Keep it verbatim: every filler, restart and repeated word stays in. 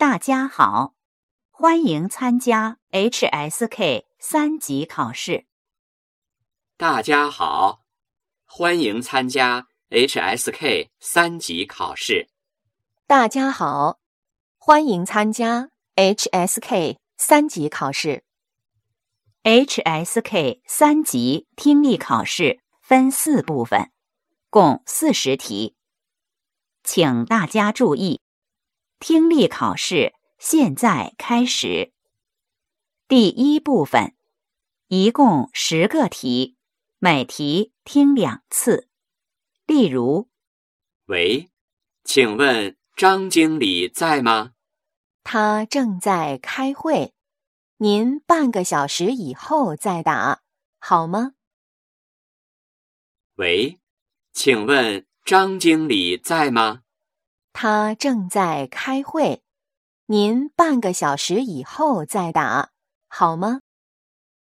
大家好，欢迎参加 H S K 三级考试。 大家好，欢迎参加 H S K 三级考试。 大家好，欢迎参加 H S K 三级考试。 H S K 三级听力考试分四部分，共四十题。请大家注意，听力考试现在开始。第一部分，一共十个题，每题听两次。例如， 喂，请问张经理在吗？ 他正在开会，您半个小时以后再打，好吗？ 喂，请问张经理在吗？ 他正在开会，您半个小时以后再打，好吗？